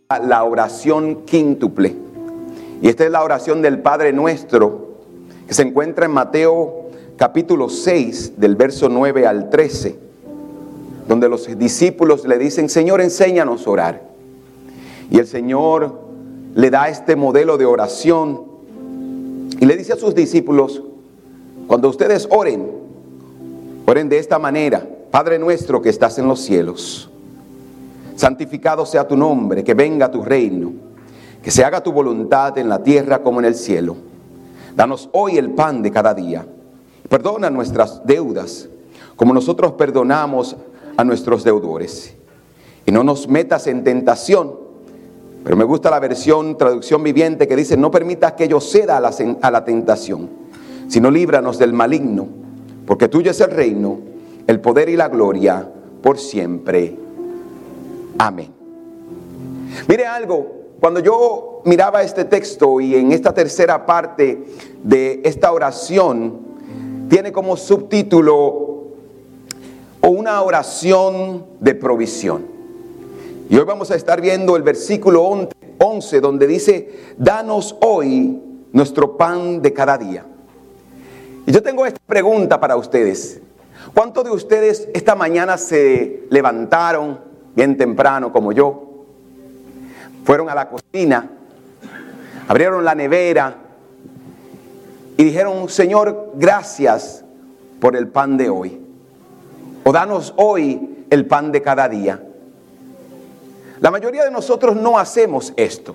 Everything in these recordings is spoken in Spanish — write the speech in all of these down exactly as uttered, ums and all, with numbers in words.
la oración quíntuple. Y esta es la oración del Padre Nuestro, que se encuentra en Mateo capítulo seis, del verso nueve al trece, donde los discípulos le dicen: Señor, enséñanos a orar. Y el Señor le da este modelo de oración y le dice a sus discípulos: cuando ustedes oren, oren de esta manera: Padre nuestro que estás en los cielos, santificado sea tu nombre, que venga tu reino, que se haga tu voluntad en la tierra como en el cielo. Danos hoy el pan de cada día. Perdona nuestras deudas, como nosotros perdonamos a nuestros deudores. Y no nos metas en tentación. Pero me gusta la versión traducción viviente que dice: no permitas que yo ceda a la, a la tentación, sino líbranos del maligno, porque tuyo es el reino, el poder y la gloria por siempre. Amén. Mire algo, cuando yo miraba este texto y en esta tercera parte de esta oración, tiene como subtítulo o una oración de provisión. Y hoy vamos a estar viendo el versículo once, donde dice: danos hoy nuestro pan de cada día. Y yo tengo esta pregunta para ustedes. ¿Cuántos de ustedes esta mañana se levantaron bien temprano como yo? Fueron a la cocina, abrieron la nevera y dijeron: Señor, gracias por el pan de hoy. O danos hoy el pan de cada día. La mayoría de nosotros no hacemos esto.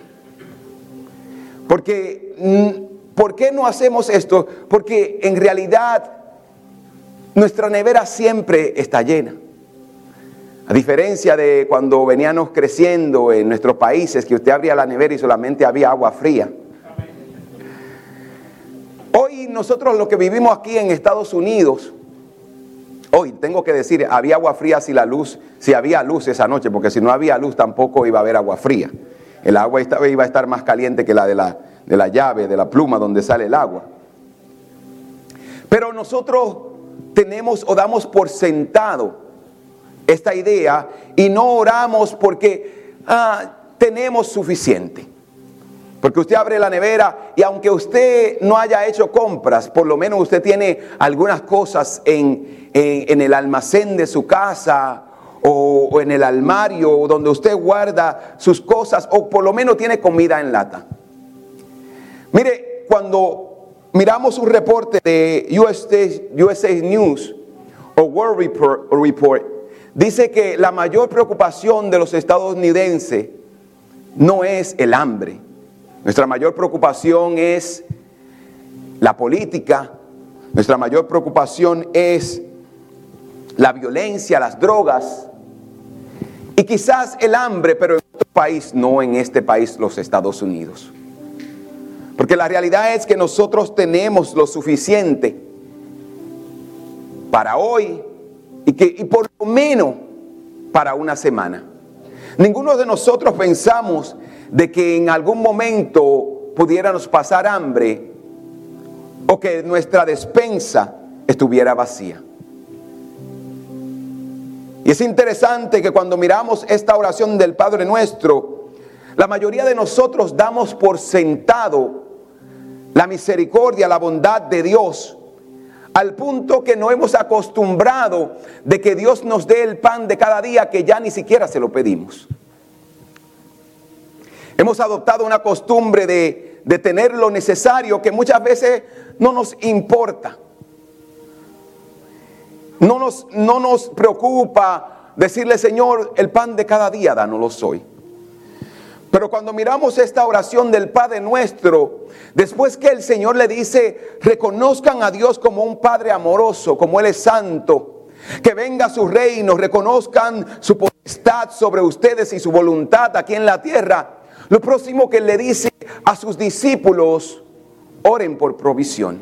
Porque, ¿por qué no hacemos esto? Porque en realidad nuestra nevera siempre está llena. A diferencia de cuando veníamos creciendo en nuestros países, que usted abría la nevera y solamente había agua fría. Hoy nosotros los que vivimos aquí en Estados Unidos, hoy tengo que decir, había agua fría si la luz, si había luz esa noche, porque si no había luz tampoco iba a haber agua fría. El agua iba a estar más caliente que la de la, de la llave, de la pluma donde sale el agua. Pero nosotros tenemos o damos por sentado esta idea y no oramos porque ah, tenemos suficiente. Porque usted abre la nevera y aunque usted no haya hecho compras, por lo menos usted tiene algunas cosas en, en, en el almacén de su casa o, o en el armario donde usted guarda sus cosas, o por lo menos tiene comida en lata. Mire, cuando miramos un reporte de U S A, U S A News o World Report, Report, dice que la mayor preocupación de los estadounidenses no es el hambre. Nuestra mayor preocupación es la política. Nuestra mayor preocupación es la violencia, las drogas. Y quizás el hambre, pero en otro país, no en este país, los Estados Unidos. Porque la realidad es que nosotros tenemos lo suficiente para hoy y, que, y por lo menos para una semana. Ninguno de nosotros pensamos de que en algún momento pudiéramos pasar hambre o que nuestra despensa estuviera vacía. Y es interesante que cuando miramos esta oración del Padre Nuestro, la mayoría de nosotros damos por sentado la misericordia, la bondad de Dios, al punto que no hemos acostumbrado de que Dios nos dé el pan de cada día, que ya ni siquiera se lo pedimos. Hemos adoptado una costumbre de, de tener lo necesario que muchas veces no nos importa. No nos, no nos preocupa decirle: Señor, el pan de cada día, dánoslo hoy. Pero cuando miramos esta oración del Padre Nuestro, después que el Señor le dice: reconozcan a Dios como un Padre amoroso, como Él es santo, que venga su reino, reconozcan su potestad sobre ustedes y su voluntad aquí en la tierra. Lo próximo que le dice a sus discípulos: oren por provisión.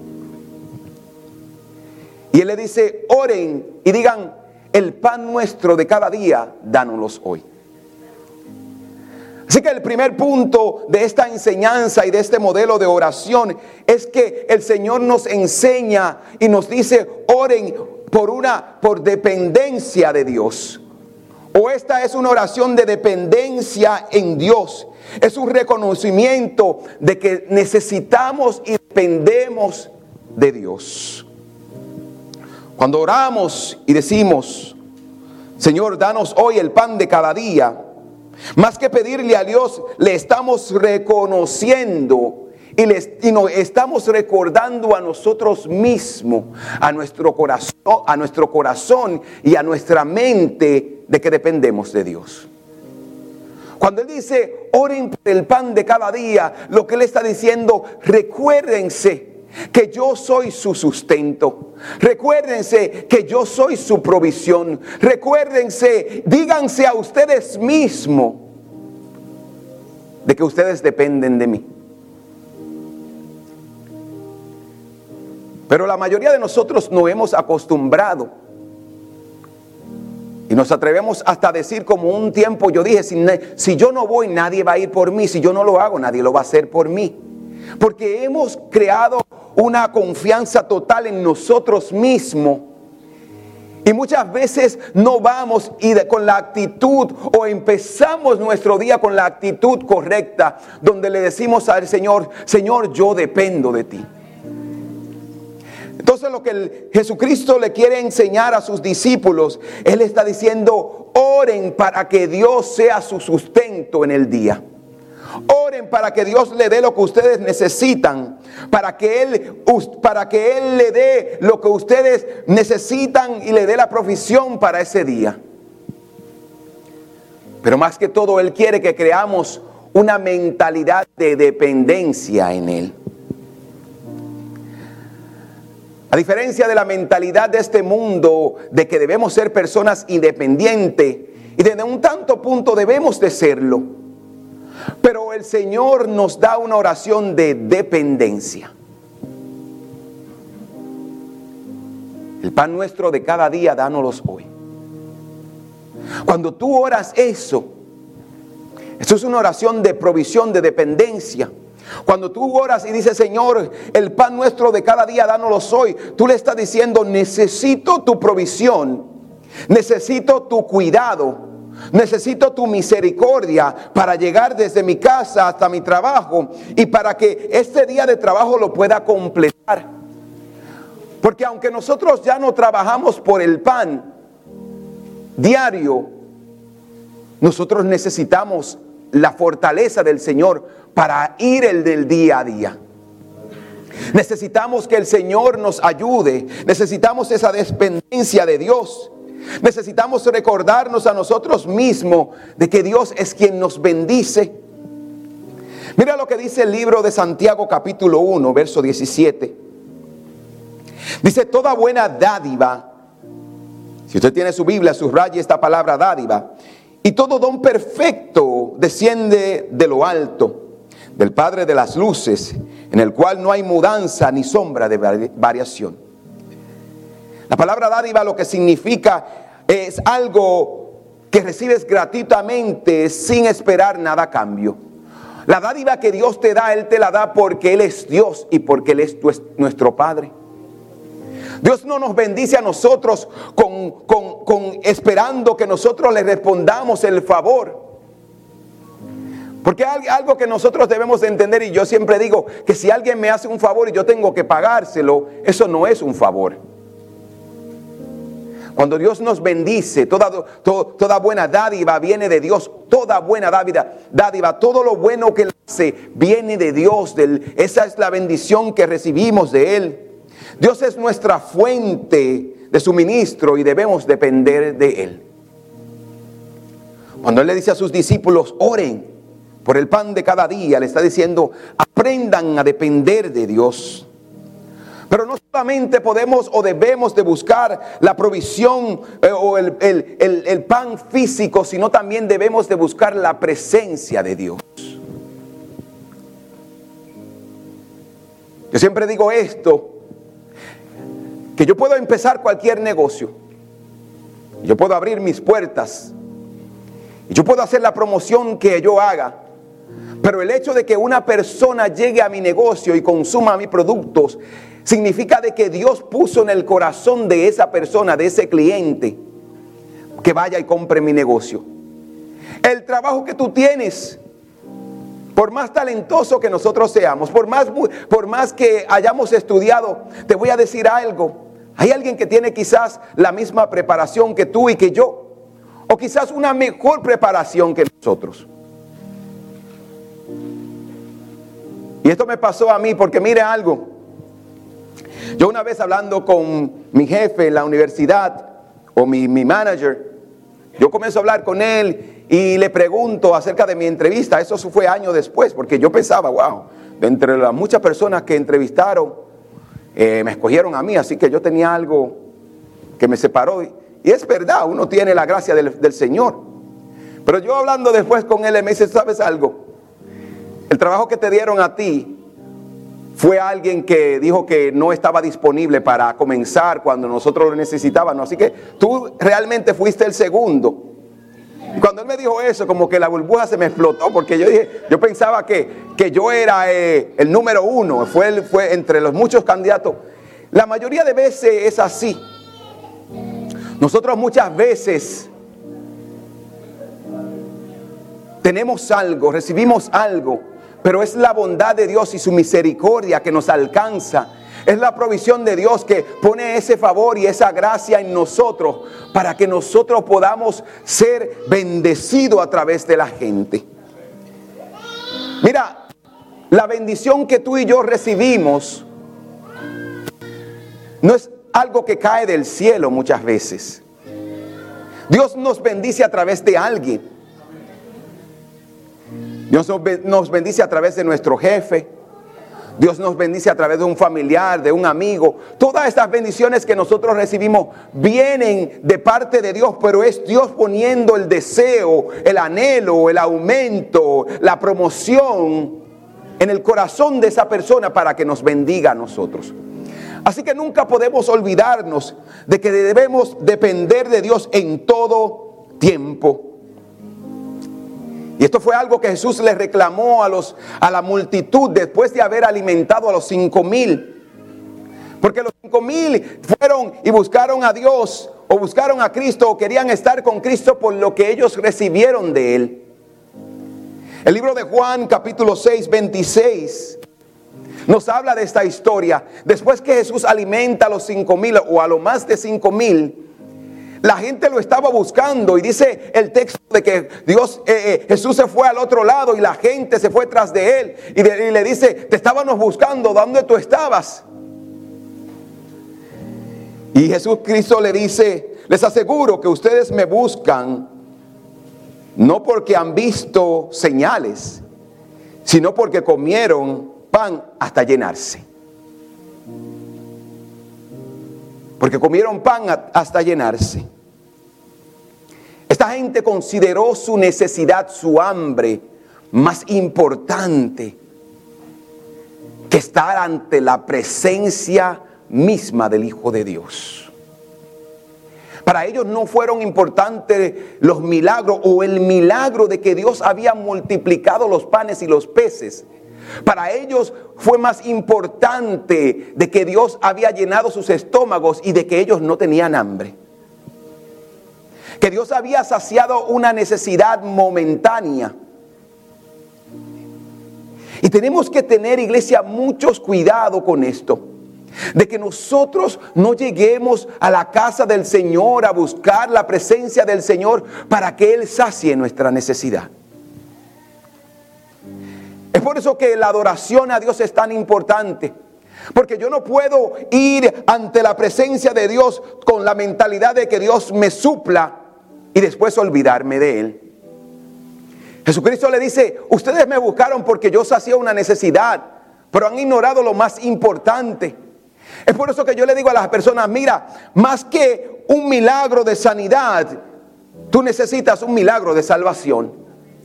Y Él le dice: oren y digan: el pan nuestro de cada día, dánoslo hoy. Así que el primer punto de esta enseñanza y de este modelo de oración es que el Señor nos enseña y nos dice: oren por una, por dependencia de Dios. O esta es una oración de dependencia en Dios. Es un reconocimiento de que necesitamos y dependemos de Dios. Cuando oramos y decimos, Señor, danos hoy el pan de cada día, más que pedirle a Dios, le estamos reconociendo y, les, y nos estamos recordando a nosotros mismos, a nuestro corazón, a nuestro corazón y a nuestra mente de que dependemos de Dios. Cuando Él dice, oren por el pan de cada día, lo que Él está diciendo, recuérdense que yo soy su sustento. Recuérdense que yo soy su provisión. Recuérdense, díganse a ustedes mismos de que ustedes dependen de mí. Pero la mayoría de nosotros no hemos acostumbrado y nos atrevemos hasta a decir como un tiempo yo dije, si, si yo no voy nadie va a ir por mí, si yo no lo hago nadie lo va a hacer por mí. Porque hemos creado una confianza total en nosotros mismos. Y muchas veces no vamos y de, con la actitud o empezamos nuestro día con la actitud correcta, donde le decimos al Señor, Señor, yo dependo de ti. Entonces lo que el Jesucristo le quiere enseñar a sus discípulos, Él está diciendo, oren para que Dios sea su sustento en el día. Oren para que Dios le dé lo que ustedes necesitan, para que Él, para que Él le dé lo que ustedes necesitan y le dé la provisión para ese día. Pero más que todo, Él quiere que creamos una mentalidad de dependencia en Él. A diferencia de la mentalidad de este mundo, de que debemos ser personas independientes, y desde un tanto punto debemos de serlo. Pero el Señor nos da una oración de dependencia. El pan nuestro de cada día, dánoslos hoy. Cuando tú oras eso, eso es una oración de provisión, de dependencia. Cuando tú oras y dices, Señor, el pan nuestro de cada día, dánoslos hoy, tú le estás diciendo, necesito tu provisión, necesito tu cuidado. Necesito tu misericordia para llegar desde mi casa hasta mi trabajo y para que este día de trabajo lo pueda completar. Porque aunque nosotros ya no trabajamos por el pan diario, nosotros necesitamos la fortaleza del Señor para ir el del día a día. Necesitamos que el Señor nos ayude, necesitamos esa dependencia de Dios. Necesitamos recordarnos a nosotros mismos de que Dios es quien nos bendice. Mira lo que dice el libro de Santiago capítulo uno, verso diecisiete. Dice, toda buena dádiva, si usted tiene su Biblia, subraye esta palabra dádiva, y todo don perfecto desciende de lo alto, del Padre de las luces, en el cual no hay mudanza ni sombra de variación. La palabra dádiva lo que significa es algo que recibes gratuitamente sin esperar nada a cambio. La dádiva que Dios te da, Él te la da porque Él es Dios y porque Él es tu, nuestro Padre. Dios no nos bendice a nosotros con, con, con esperando que nosotros le respondamos el favor. Porque hay algo que nosotros debemos de entender, y yo siempre digo que si alguien me hace un favor y yo tengo que pagárselo, eso no es un favor. Cuando Dios nos bendice, toda, toda, toda buena dádiva viene de Dios. Toda buena dádiva, dádiva, todo lo bueno que Él hace viene de Dios. Del, esa es la bendición que recibimos de Él. Dios es nuestra fuente de suministro y debemos depender de Él. Cuando Él le dice a sus discípulos, oren por el pan de cada día, le está diciendo, aprendan a depender de Dios. Pero no solamente podemos o debemos de buscar la provisión eh, o el, el, el, el pan físico, sino también debemos de buscar la presencia de Dios. Yo siempre digo esto, que yo puedo empezar cualquier negocio, yo puedo abrir mis puertas, y yo puedo hacer la promoción que yo haga, pero el hecho de que una persona llegue a mi negocio y consuma mis productos, significa de que Dios puso en el corazón de esa persona, de ese cliente, que vaya y compre mi negocio. El trabajo que tú tienes, por más talentoso que nosotros seamos, por más, por más que hayamos estudiado, te voy a decir algo. Hay alguien que tiene quizás la misma preparación que tú y que yo, o quizás una mejor preparación que nosotros. Y esto me pasó a mí porque mire algo. Yo una vez hablando con mi jefe en la universidad, o mi, mi manager, yo comienzo a hablar con él y le pregunto acerca de mi entrevista. Eso fue años después, porque yo pensaba, wow, de entre las muchas personas que entrevistaron, eh, me escogieron a mí, así que yo tenía algo que me separó. Y, y es verdad, uno tiene la gracia del, del Señor. Pero yo hablando después con él, él me dice, ¿sabes algo? El trabajo que te dieron a ti fue alguien que dijo que no estaba disponible para comenzar cuando nosotros lo necesitábamos. Así que tú realmente fuiste el segundo. Y cuando él me dijo eso, como que la burbuja se me explotó, porque yo dije, yo pensaba que, que yo era eh, el número uno, fue, el, fue entre los muchos candidatos. La mayoría de veces es así. Nosotros muchas veces tenemos algo, recibimos algo, pero es la bondad de Dios y su misericordia que nos alcanza. Es la provisión de Dios que pone ese favor y esa gracia en nosotros para que nosotros podamos ser bendecidos a través de la gente. Mira, la bendición que tú y yo recibimos no es algo que cae del cielo muchas veces. Dios nos bendice a través de alguien. Dios nos bendice a través de nuestro jefe. Dios nos bendice a través de un familiar, de un amigo. Todas estas bendiciones que nosotros recibimos vienen de parte de Dios, pero es Dios poniendo el deseo, el anhelo, el aumento, la promoción en el corazón de esa persona para que nos bendiga a nosotros. Así que nunca podemos olvidarnos de que debemos depender de Dios en todo tiempo. Y esto fue algo que Jesús le reclamó a, los, a la multitud después de haber alimentado a los cinco mil. Porque los cinco mil fueron y buscaron a Dios o buscaron a Cristo o querían estar con Cristo por lo que ellos recibieron de Él. El libro de Juan capítulo seis, veintiséis nos habla de esta historia. Después que Jesús alimenta a los cinco mil o a lo más de cinco mil, la gente lo estaba buscando y dice el texto de que Dios, eh, eh, Jesús se fue al otro lado y la gente se fue tras de él y, de, y le dice, te estábamos buscando, ¿dónde tú estabas? Y Jesús Cristo le dice, les aseguro que ustedes me buscan no porque han visto señales, sino porque comieron pan hasta llenarse. Porque comieron pan hasta llenarse. Esta gente consideró su necesidad, su hambre, más importante que estar ante la presencia misma del Hijo de Dios. Para ellos no fueron importantes los milagros o el milagro de que Dios había multiplicado los panes y los peces. Para ellos fue más importante de que Dios había llenado sus estómagos y de que ellos no tenían hambre. Que Dios había saciado una necesidad momentánea. Y tenemos que tener, iglesia, muchos cuidado con esto. De que nosotros no lleguemos a la casa del Señor a buscar la presencia del Señor para que Él sacie nuestra necesidad. Es por eso que la adoración a Dios es tan importante. Porque yo no puedo ir ante la presencia de Dios con la mentalidad de que Dios me supla y después olvidarme de Él. Jesucristo le dice, ustedes me buscaron porque yo sacié una necesidad, pero han ignorado lo más importante. Es por eso que yo le digo a las personas, mira, más que un milagro de sanidad, tú necesitas un milagro de salvación.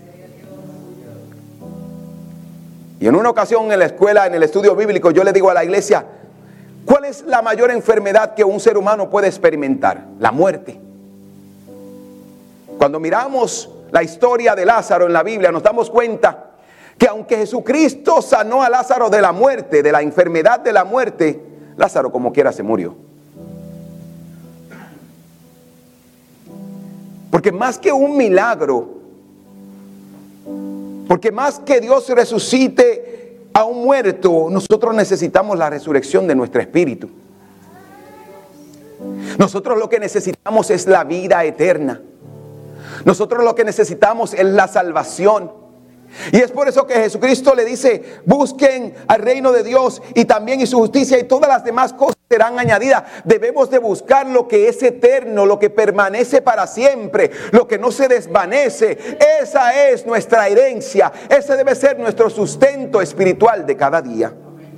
Y en una ocasión en la escuela, en el estudio bíblico, yo le digo a la iglesia, ¿cuál es la mayor enfermedad que un ser humano puede experimentar? La muerte. Cuando miramos la historia de Lázaro en la Biblia, nos damos cuenta que aunque Jesucristo sanó a Lázaro de la muerte, de la enfermedad de la muerte, Lázaro como quiera se murió. Porque más que un milagro, porque más que Dios resucite a un muerto, nosotros necesitamos la resurrección de nuestro espíritu. Nosotros lo que necesitamos es la vida eterna. Nosotros lo que necesitamos es la salvación. Y es por eso que Jesucristo le dice: busquen al reino de Dios y también y su justicia, y todas las demás cosas serán añadidas. Debemos de buscar lo que es eterno, lo que permanece para siempre, lo que no se desvanece. Esa es nuestra herencia. Ese debe ser nuestro sustento espiritual de cada día.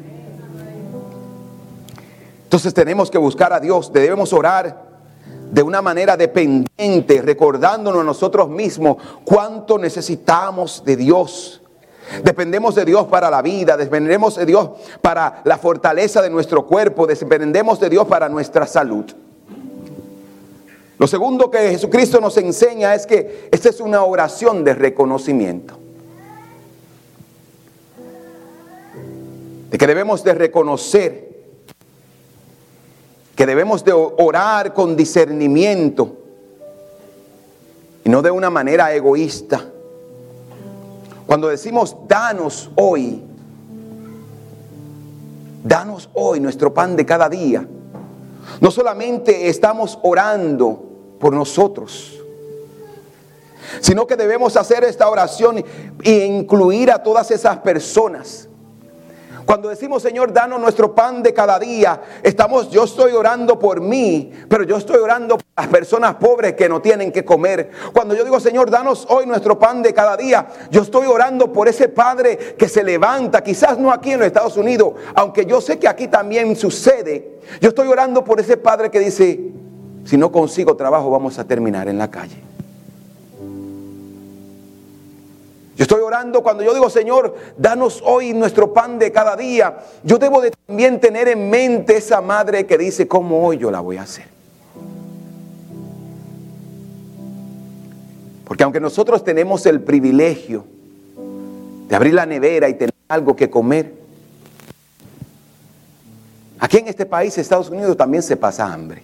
Entonces tenemos que buscar a Dios, debemos orar de una manera dependiente, recordándonos nosotros mismos cuánto necesitamos de Dios. Dependemos de Dios para la vida, dependemos de Dios para la fortaleza de nuestro cuerpo, dependemos de Dios para nuestra salud. Lo segundo que Jesucristo nos enseña es que esta es una oración de reconocimiento. De que debemos de reconocer, que debemos de orar con discernimiento y no de una manera egoísta. Cuando decimos danos hoy, danos hoy nuestro pan de cada día, no solamente estamos orando por nosotros, sino que debemos hacer esta oración e incluir a todas esas personas. Cuando decimos: Señor, danos nuestro pan de cada día, estamos, yo estoy orando por mí, pero yo estoy orando por las personas pobres que no tienen que comer. Cuando yo digo: Señor, danos hoy nuestro pan de cada día, yo estoy orando por ese padre que se levanta, quizás no aquí en los Estados Unidos, aunque yo sé que aquí también sucede. Yo estoy orando por ese padre que dice: si no consigo trabajo, vamos a terminar en la calle. Yo estoy orando cuando yo digo: Señor, danos hoy nuestro pan de cada día. Yo debo de también tener en mente esa madre que dice: ¿cómo hoy yo la voy a hacer? Porque aunque nosotros tenemos el privilegio de abrir la nevera y tener algo que comer, aquí en este país, Estados Unidos, también se pasa hambre.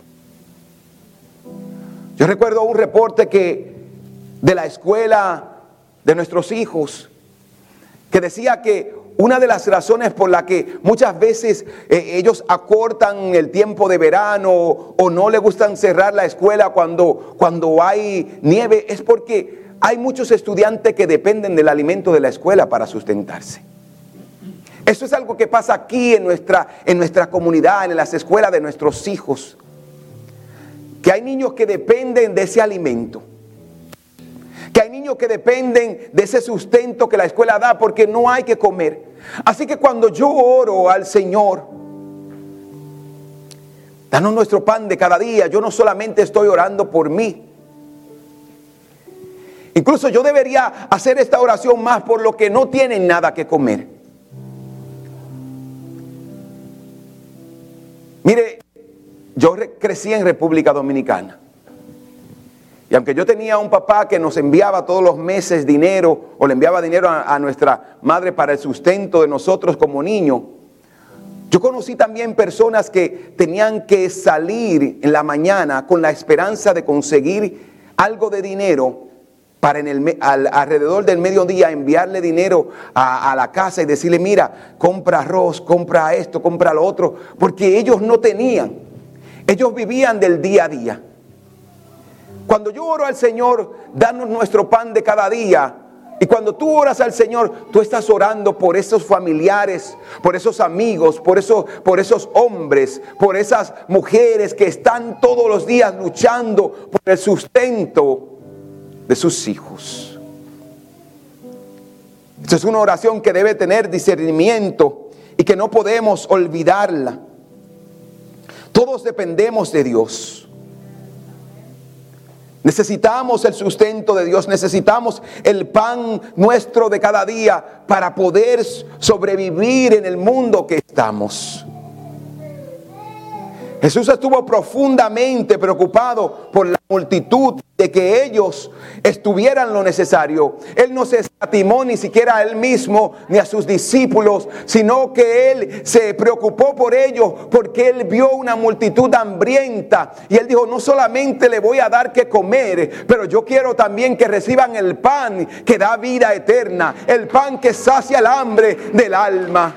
Yo recuerdo un reporte que de la escuela de nuestros hijos, que decía que una de las razones por la que muchas veces eh, ellos acortan el tiempo de verano o no les gustan cerrar la escuela cuando, cuando hay nieve es porque hay muchos estudiantes que dependen del alimento de la escuela para sustentarse. Eso es algo que pasa aquí en nuestra, en nuestra comunidad, en las escuelas de nuestros hijos, que hay niños que dependen de ese alimento. Que hay niños que dependen de ese sustento que la escuela da porque no hay que comer. Así que cuando yo oro al Señor, danos nuestro pan de cada día, yo no solamente estoy orando por mí. Incluso yo debería hacer esta oración más por los que no tienen nada que comer. Mire, yo crecí en República Dominicana. Y aunque yo tenía un papá que nos enviaba todos los meses dinero, o le enviaba dinero a, a nuestra madre para el sustento de nosotros como niños, yo conocí también personas que tenían que salir en la mañana con la esperanza de conseguir algo de dinero para en el, al, alrededor del mediodía enviarle dinero a, a la casa y decirle: mira, compra arroz, compra esto, compra lo otro, porque ellos no tenían, ellos vivían del día a día. Cuando yo oro al Señor, danos nuestro pan de cada día. Y cuando tú oras al Señor, tú estás orando por esos familiares, por esos amigos, por esos, por esos hombres, por esas mujeres que están todos los días luchando por el sustento de sus hijos. Esta es una oración que debe tener discernimiento y que no podemos olvidarla. Todos dependemos de Dios. Necesitamos el sustento de Dios, necesitamos el pan nuestro de cada día para poder sobrevivir en el mundo que estamos. Jesús estuvo profundamente preocupado por la multitud de de que ellos estuvieran lo necesario, Él no se escatimó ni siquiera a Él mismo ni a sus discípulos, sino que Él se preocupó por ellos porque Él vio una multitud hambrienta y Él dijo: no solamente le voy a dar que comer, pero yo quiero también que reciban el pan que da vida eterna, el pan que sacia el hambre del alma.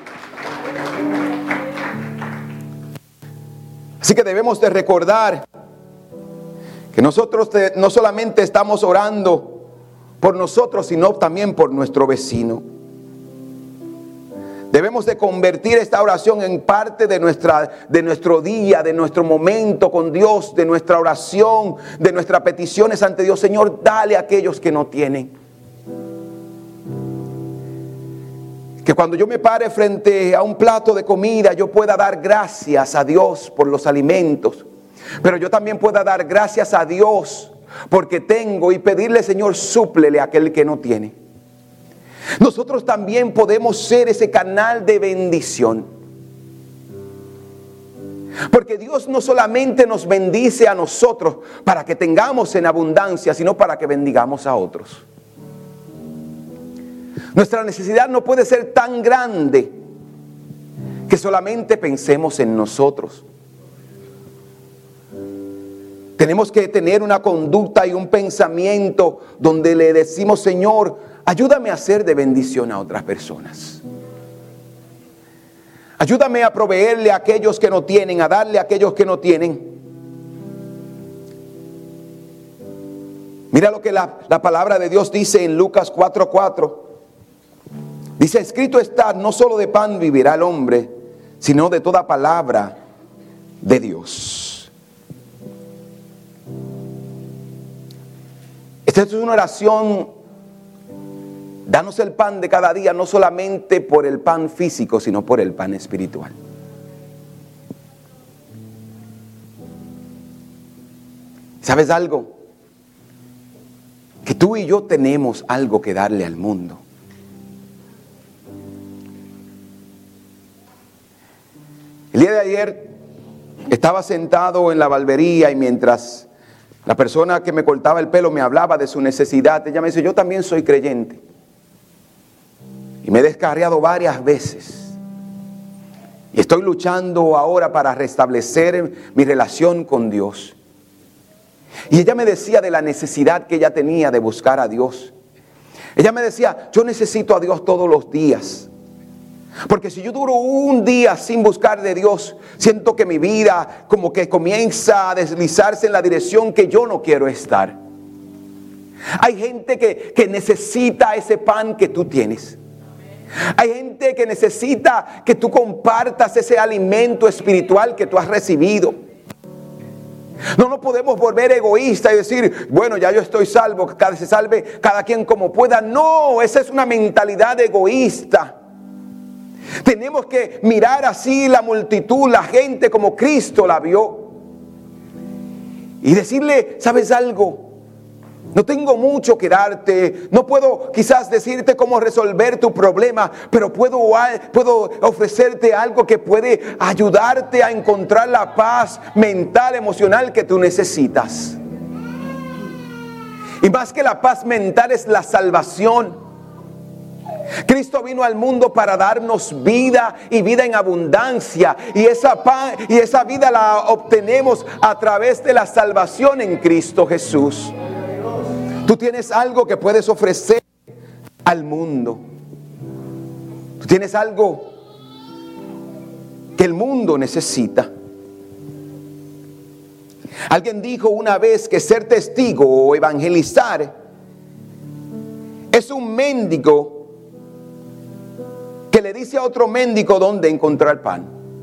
Así que debemos de recordar que nosotros te, no solamente estamos orando por nosotros, sino también por nuestro vecino. Debemos de convertir esta oración en parte de, nuestra, de nuestro día, de nuestro momento con Dios, de nuestra oración, de nuestras peticiones ante Dios. Señor, dale a aquellos que no tienen. Que cuando yo me pare frente a un plato de comida, yo pueda dar gracias a Dios por los alimentos. Pero yo también pueda dar gracias a Dios porque tengo, y pedirle: Señor, súplele a aquel que no tiene. Nosotros también podemos ser ese canal de bendición. Porque Dios no solamente nos bendice a nosotros para que tengamos en abundancia, sino para que bendigamos a otros. Nuestra necesidad no puede ser tan grande que solamente pensemos en nosotros. Tenemos que tener una conducta y un pensamiento donde le decimos: Señor, ayúdame a ser de bendición a otras personas. Ayúdame a proveerle a aquellos que no tienen, a darle a aquellos que no tienen. Mira lo que la, la palabra de Dios dice en Lucas cuatro cuatro. Dice: escrito está, no solo de pan vivirá el hombre, sino de toda palabra de Dios. Esta es una oración. Danos el pan de cada día, no solamente por el pan físico, sino por el pan espiritual. ¿Sabes algo? Que tú y yo tenemos algo que darle al mundo. El día de ayer estaba sentado en la barbería y mientras la persona que me cortaba el pelo me hablaba de su necesidad, ella me dice: yo también soy creyente y me he descarriado varias veces y estoy luchando ahora para restablecer mi relación con Dios. Y ella me decía de la necesidad que ella tenía de buscar a Dios. Ella me decía: yo necesito a Dios todos los días. Porque si yo duro un día sin buscar de Dios, siento que mi vida como que comienza a deslizarse en la dirección que yo no quiero estar. Hay gente que, que necesita ese pan que tú tienes. Hay gente que necesita que tú compartas ese alimento espiritual que tú has recibido. No nos podemos volver egoístas y decir: bueno, ya yo estoy salvo, que cada se salve cada quien como pueda. No, esa es una mentalidad egoísta. Tenemos que mirar así la multitud, la gente como Cristo la vio. Y decirle: ¿sabes algo? No tengo mucho que darte, no puedo quizás decirte cómo resolver tu problema, pero puedo, puedo ofrecerte algo que puede ayudarte a encontrar la paz mental, emocional que tú necesitas. Y más que la paz mental es la salvación. Cristo vino al mundo para darnos vida y vida en abundancia, y esa paz y esa vida la obtenemos a través de la salvación en Cristo Jesús. Tú tienes algo que puedes ofrecer al mundo. Tú tienes algo que el mundo necesita. Alguien dijo una vez que ser testigo o evangelizar es un mendigo que le dice a otro mendigo dónde encontrar pan.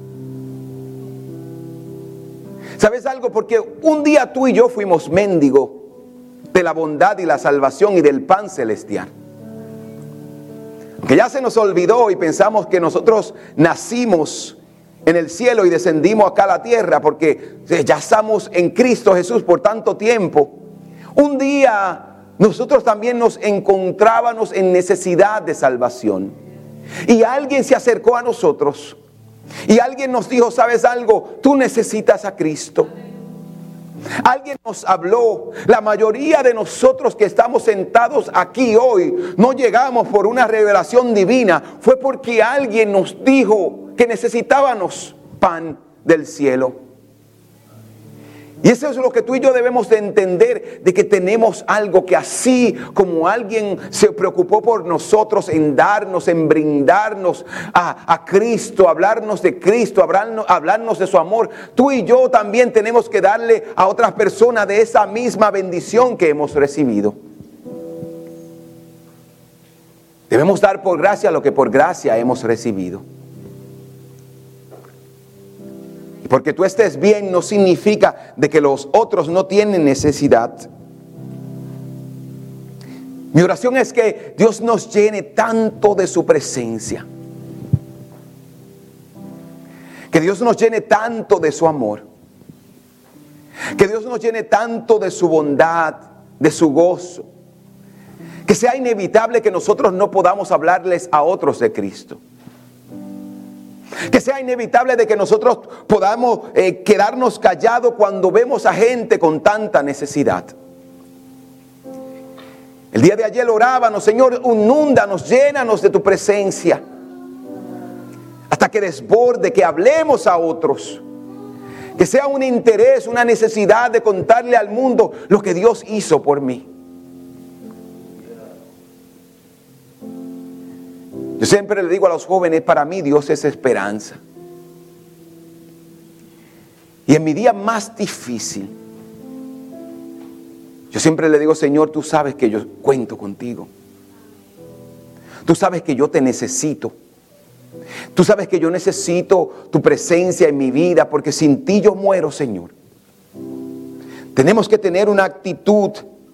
¿Sabes algo? Porque un día tú y yo fuimos mendigos de la bondad y la salvación y del pan celestial. Que ya se nos olvidó y pensamos que nosotros nacimos en el cielo y descendimos acá a la tierra porque ya estamos en Cristo Jesús por tanto tiempo. Un día nosotros también nos encontrábamos en necesidad de salvación. Y alguien se acercó a nosotros y alguien nos dijo: ¿sabes algo? Tú necesitas a Cristo. Alguien nos habló. La mayoría de nosotros que estamos sentados aquí hoy no llegamos por una revelación divina. Fue porque alguien nos dijo que necesitábamos pan del cielo. Y eso es lo que tú y yo debemos de entender, de que tenemos algo que así como alguien se preocupó por nosotros en darnos, en brindarnos a, a Cristo, hablarnos de Cristo, hablarnos, hablarnos de su amor, tú y yo también tenemos que darle a otras personas de esa misma bendición que hemos recibido. Debemos dar por gracia lo que por gracia hemos recibido. Porque tú estés bien no significa de que los otros no tienen necesidad. Mi oración es que Dios nos llene tanto de su presencia. Que Dios nos llene tanto de su amor. Que Dios nos llene tanto de su bondad, de su gozo. Que sea inevitable que nosotros no podamos hablarles a otros de Cristo. Que sea inevitable de que nosotros podamos eh, quedarnos callados cuando vemos a gente con tanta necesidad. El día de ayer orábamos, Señor, inúndanos, llénanos de tu presencia. Hasta que desborde, que hablemos a otros. Que sea un interés, una necesidad de contarle al mundo lo que Dios hizo por mí. Yo siempre le digo a los jóvenes, para mí Dios es esperanza. Y en mi día más difícil, yo siempre le digo, Señor, tú sabes que yo cuento contigo. Tú sabes que yo te necesito. Tú sabes que yo necesito tu presencia en mi vida, porque sin ti yo muero, Señor. Tenemos que tener una actitud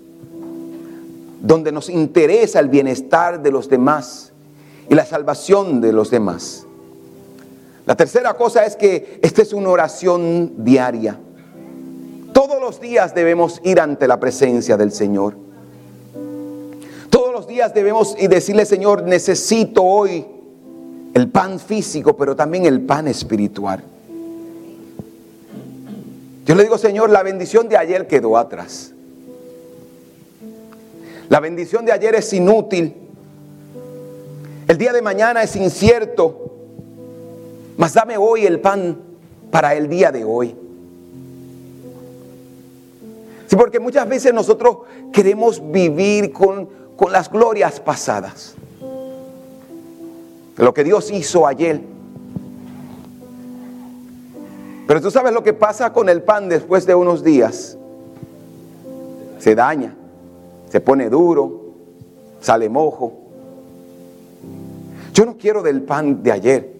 donde nos interesa el bienestar de los demás y la salvación de los demás. La tercera cosa es que esta es una oración diaria. Todos los días debemos ir ante la presencia del Señor. Todos los días debemos ir decirle, Señor, necesito hoy el pan físico, pero también el pan espiritual. Yo le digo, Señor, la bendición de ayer quedó atrás. La bendición de ayer es inútil. El día de mañana es incierto, mas dame hoy el pan para el día de hoy. Sí, porque muchas veces nosotros queremos vivir con, con las glorias pasadas. Lo que Dios hizo ayer. Pero tú sabes lo que pasa con el pan después de unos días. Se daña, se pone duro, sale mojo. Yo no quiero del pan de ayer.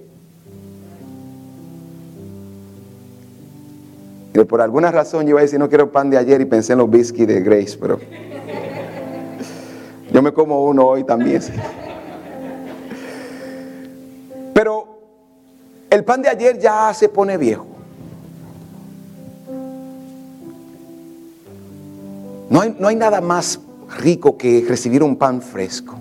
Y por alguna razón yo iba a decir no quiero pan de ayer y pensé en los biscuits de Grace, pero yo me como uno hoy también. Pero el pan de ayer ya se pone viejo. No hay, no hay nada más rico que recibir un pan fresco.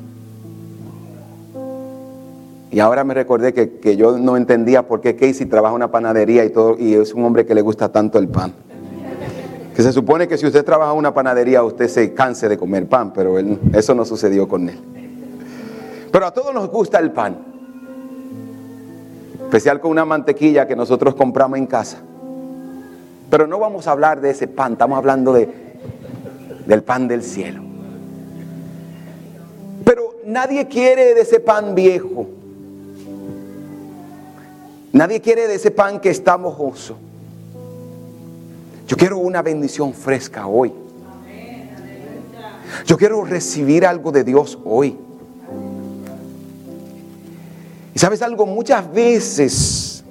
Y ahora me recordé que, que yo no entendía por qué Casey trabaja en una panadería y todo, y es un hombre que le gusta tanto el pan. Que se supone que si usted trabaja en una panadería usted se canse de comer pan, pero él, eso no sucedió con él. Pero a todos nos gusta el pan. Especial con una mantequilla que nosotros compramos en casa. Pero no vamos a hablar de ese pan, estamos hablando de, del pan del cielo. Pero nadie quiere de ese pan viejo. Nadie quiere de ese pan que está mojoso. Yo quiero una bendición fresca hoy. Yo quiero recibir algo de Dios hoy. Y sabes algo, muchas veces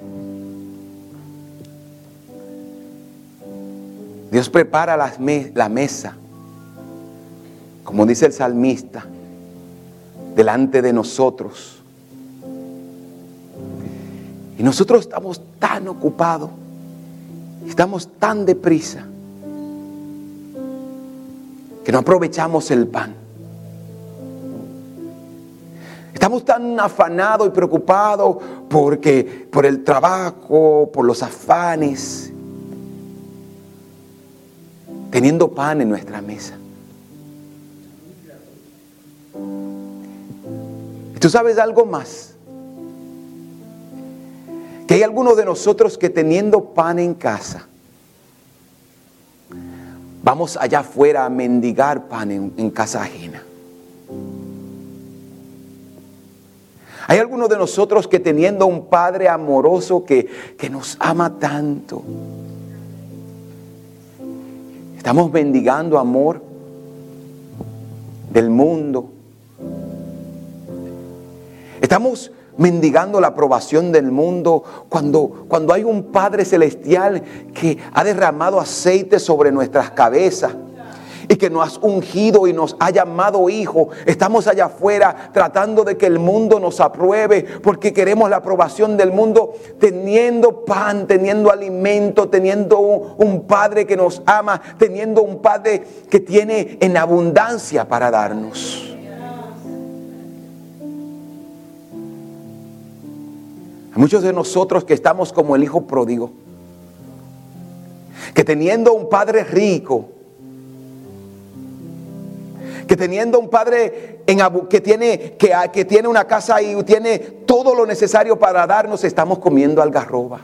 Dios prepara las me- la mesa, como dice el salmista, delante de nosotros. Y nosotros estamos tan ocupados, estamos tan deprisa, que no aprovechamos el pan. Estamos tan afanados y preocupados porque, por el trabajo, por los afanes. teniendo pan en nuestra mesa. ¿Y tú sabes algo más? Que hay algunos de nosotros que teniendo pan en casa, vamos allá afuera a mendigar pan en, en casa ajena. Hay algunos de nosotros que teniendo un Padre amoroso que, que nos ama tanto, estamos mendigando amor del mundo. Estamos mendigando la aprobación del mundo cuando, cuando hay un Padre celestial que ha derramado aceite sobre nuestras cabezas y que nos ha ungido y nos ha llamado hijo. Estamos allá afuera tratando de que el mundo nos apruebe porque queremos la aprobación del mundo, teniendo pan, teniendo alimento, teniendo un, un Padre que nos ama, teniendo un Padre que tiene en abundancia para darnos. Hay muchos de nosotros que estamos como el hijo pródigo, que teniendo un padre rico, que teniendo un padre en, que, tiene, que, que tiene una casa y tiene todo lo necesario para darnos, estamos comiendo algarroba.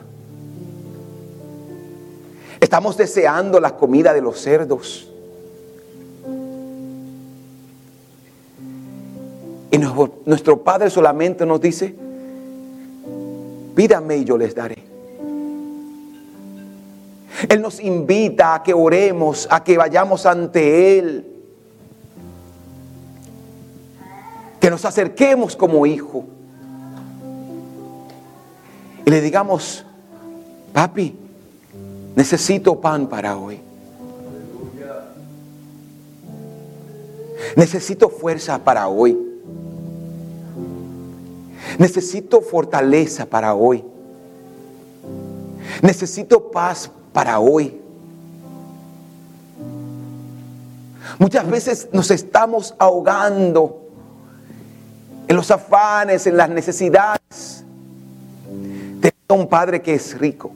Estamos deseando la comida de los cerdos. Y nuestro Padre solamente nos dice: pídanme y yo les daré. Él nos invita a que oremos, a que vayamos ante Él, que nos acerquemos como hijo y le digamos: papi, necesito pan para hoy. Necesito fuerza para hoy. Necesito fortaleza para hoy. Necesito paz para hoy. Muchas veces nos estamos ahogando en los afanes, en las necesidades. Tengo un Padre que es rico.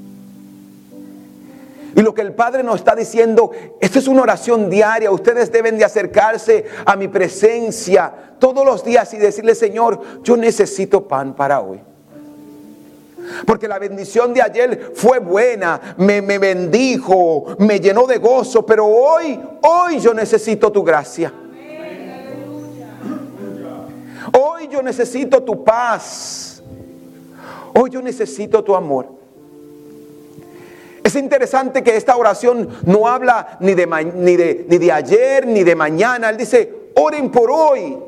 Y lo que el Padre nos está diciendo, esto es una oración diaria. Ustedes deben de acercarse a mi presencia todos los días y decirle: Señor, yo necesito pan para hoy. Porque la bendición de ayer fue buena, me, me bendijo, me llenó de gozo, pero hoy, hoy yo necesito tu gracia. Hoy yo necesito tu paz. Hoy yo necesito tu amor. Es interesante que esta oración no habla ni de, ni, de, ni de ayer ni de mañana. Él dice: oren por hoy.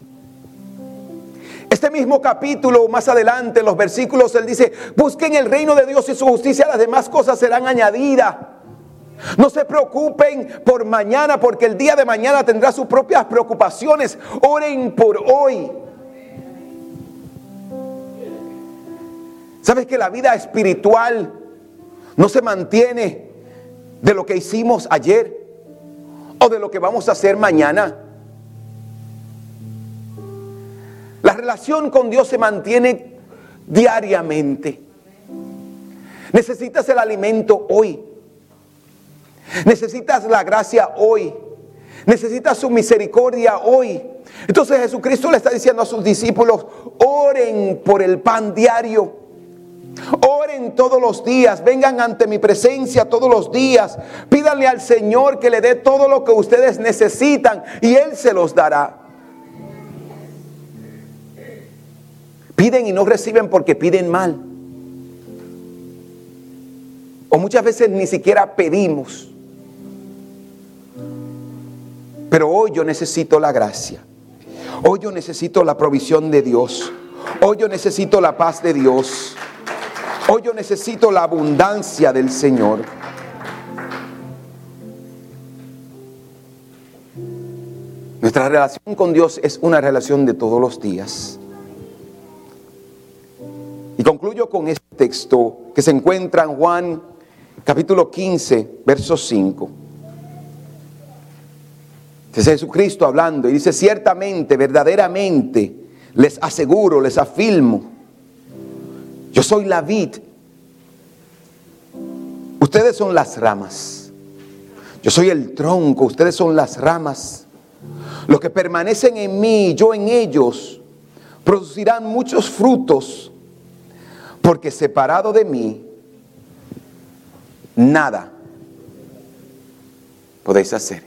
Este mismo capítulo, más adelante, en los versículos, él dice: busquen el reino de Dios y su justicia, las demás cosas serán añadidas. No se preocupen por mañana, porque el día de mañana tendrá sus propias preocupaciones. Oren por hoy. ¿Sabes que la vida espiritual no se mantiene de lo que hicimos ayer o de lo que vamos a hacer mañana? La relación con Dios se mantiene diariamente. Necesitas el alimento hoy. Necesitas la gracia hoy. Necesitas su misericordia hoy. Entonces Jesucristo le está diciendo a sus discípulos: oren por el pan diario. Oren todos los días, vengan ante mi presencia todos los días. Pídanle al Señor que le dé todo lo que ustedes necesitan y Él se los dará. Piden y no reciben porque piden mal. O muchas veces ni siquiera pedimos. Pero hoy yo necesito la gracia. Hoy yo necesito la provisión de Dios. Hoy yo necesito la paz de Dios. Hoy yo necesito la abundancia del Señor. Nuestra relación con Dios es una relación de todos los días. Y concluyo con este texto que se encuentra en Juan capítulo quince, verso cinco. Es Jesucristo hablando y dice: ciertamente, verdaderamente, les aseguro, les afirmo, yo soy la vid, ustedes son las ramas. Yo soy el tronco, ustedes son las ramas. Los que permanecen en mí, yo en ellos, producirán muchos frutos, porque separado de mí, nada podéis hacer.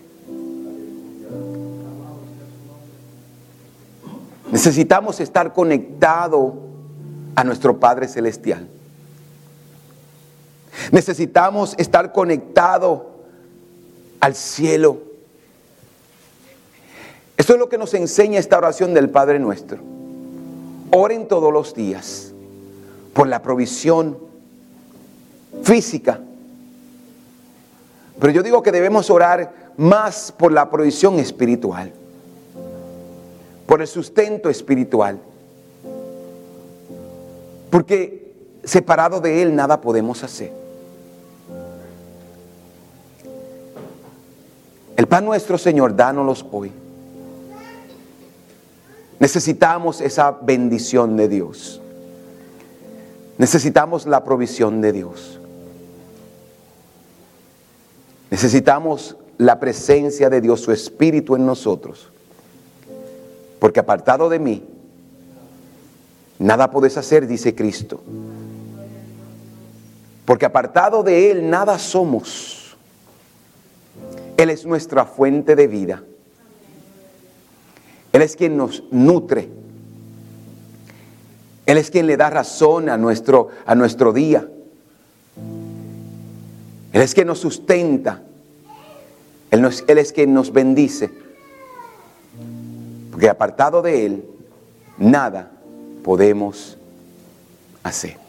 Necesitamos estar conectados a nuestro Padre Celestial. Necesitamos estar conectados al cielo. Esto es lo que nos enseña esta oración del Padre Nuestro. Oren todos los días por la provisión física. Pero yo digo que debemos orar más por la provisión espiritual, por el sustento espiritual. Porque separado de Él nada podemos hacer. El pan nuestro, Señor, dánoslos hoy. Necesitamos esa bendición de Dios. Necesitamos la provisión de Dios. Necesitamos la presencia de Dios, su Espíritu en nosotros. Porque apartado de mí, nada podés hacer, dice Cristo. Porque apartado de Él, nada somos. Él es nuestra fuente de vida. Él es quien nos nutre. Él es quien le da razón a nuestro, a nuestro día. Él es quien nos sustenta. Él, nos, Él es quien nos bendice. Porque apartado de Él, nada podemos hacer.